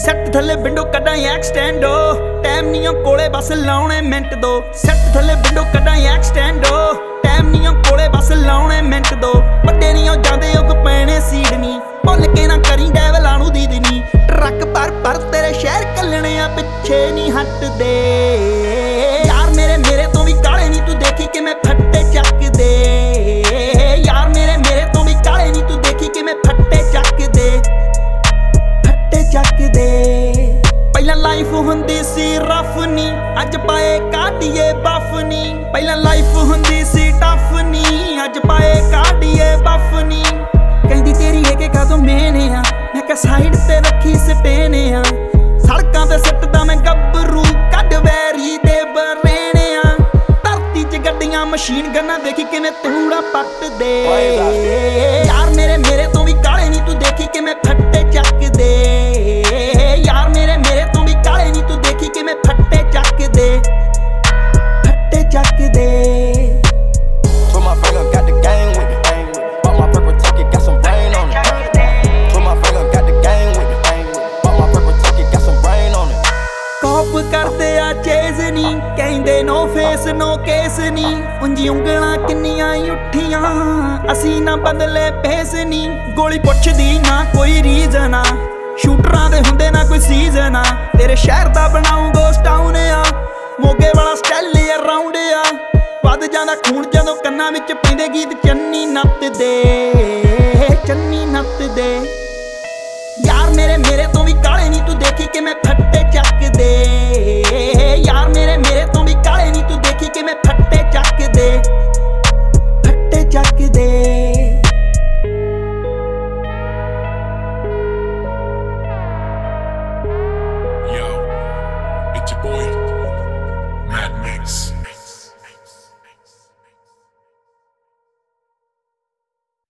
Set ਥੱਲੇ window ਕੱਢਾਂ ਐਕਸਟੈਂਡੋ time ਨੀ ਕੋਲੇ ਬਸ ਲਾਉਣੇ ਮਿੰਟ ਦੋ ਸੈੱਟ ਥੱਲੇ ਵਿੰਡੋ ਕੱਢਾਂ ਐਕਸਟੈਂਡੋ ਟਾਈਮ ਨੀ ਕੋਲੇ ਬਸ ਲਾਉਣੇ ਮਿੰਟ ਦੋ ਵੱਡੇ ਨੀ ਜਾਂਦੇ ਉਹ ਪੈਣੇ ਸੀਡ ਨੀ ਭੁੱਲ ਕੇ ਨਾ ਕਰੀ ਡੈਵਲਾਂ ਨੂੰ ਦੀਦੀ ਨੀ ਟਰੱਕ ਪਰ ਤੇਰੇ ਸ਼ਹਿਰ ਕੱਲਣੇ ਆ ਪਿੱਛੇ ਨੀ ਹਟਦੇ ਯਾਰ ਮੇਰੇ ਤੋਂ ਵੀ ਕਾਲੇ ਨੀ ਤੂੰ ਦੇਖੀ ਕਿਵੇਂ ਫੱਟੇ ਚੱਕਦੇ ਯਾਰ ਮੇਰੇ ਤੋਂ ਵੀ ਕਾਲੇ ਨੀ ਤੂੰ ਦੇਖੀ ਕਿਵੇਂ ਫੱਟੇ ਚੱਕਦੇ ਪਹਿਲਾਂ ਲਾਈਫ ਹੁੰਦੀ ਸੀ ਰਫ ਨੀ ਅੱਜ ਪਾਏ ਕਾਟੀਏ ਬਫ ਨੀ ਪਹਿਲਾਂ ਲਾਈਫ ਹੁੰਦੀ ਸੀ ਟਫ ਨੀ ਅੱਜ ਪਾਏ ਕਾਟੀਏ ਬਫ ਨੀ ਕਹਿੰਦੀ ਤੇਰੀ ਇਹ ਕਿ ਕਾਦੋਂ ਮੇਨੇ ਆ ਮੈਂ ਕਿਹਾ ਸਾਈਡ ਤੇ ਰੱਖੀ ਸਟੇਨੇ ਆ ਸੜਕਾਂ ਤੇ ਸਿੱਟਦਾ ਮੈਂ ਗੱਭਰੂ ਕੱਢ ਵੈਰੀ ਦੇ ਬਰੇਣੇ ਆ ਧਰਤੀ 'ਚ ਗੱਡੀਆਂ ਮਸ਼ੀਨ ਗੰਨਾਂ ਦੇਖੀ ਕਿਵੇਂ ਤੂੜਾ ਪੱਟਦੇ ਯਾਰ ਮੇਰੇ ਤੋਂ ਵੀ ਕਾਲੇ ਨੀ ਤੂੰ ਦੇਖੀ ਕਿਵੇਂ ਫੱਟੇ ਚੱਕਦੇ ਯਾਰ ਮੇਰੇ ਤੋਂ ਵੀ ਕਾਲੇ ਨੀ ਤੂੰ ਦੇਖੀ ਕਿਵੇਂ ਫੱਟੇ ਚੱਕਦੇ Put my finger, got the gang with me. Bought my purple ticket, got some rain on it. Put my finger, got the gang with me. Bought my purple ticket, got some rain on it. ਕਾਪ ਕਰਦੇ ਆ Chase ਨੀ ਕਹਿੰਦੇ ਨੋ face ਨੋ case ਨੀ ਉਂਜੀ ਉਂਗਲਾਂ ਕਿੰਨੀਆਂ ਉੱਠੀਆਂ ਅਸੀਂ ਨਾ ਬਦਲੇ ਫੇਸ ਨੀ ਗੋਲੀ ਪੁੱਛਦੀ ਨਾ ਕੋਈ ਰੀਜ਼ਨ ਆ ਸ਼ੂਟਰਾਂ ਦੇ ਹੁੰਦੇ ਨਾ ਕੋਈ ਸੀਜ਼ਨ ਆ ਤੇਰੇ ਸ਼ਹਿਰ ਦਾ ਬਣਾਉਂ ਗੋਸਟ ਟਾਊਨ ਆ ਮੋਗੇ ਵਾਲਾ ਸਟਾਈਲ ਅਰਾਊਂਡ ਆ ਵੱਧ ਜਾਂਦਾ ਖੂਨ ਜਦੋਂ ਕੰਨਾਂ ਵਿੱਚ ਪੈਂਦੇ ਗੀਤ ਚੰਨੀ ਨੱਚਦੇ ਯਾਰ ਮੇਰੇ ਤੋਂ ਵੀ ਕਾਲੇ ਨੀ ਤੂੰ ਦੇਖੀ ਕਿਵੇਂ ਫੱਟੇ ਚੱਕਦੇ ਯਾਰ ਮੇਰੇ ਤੋਂ ਵੀ ਕਾਲੇ ਨੀ ਤੂੰ ਦੇਖੀ ਕਿਵੇਂ ਫੱਟੇ ਚੱਕਦੇ Yo, it's your boy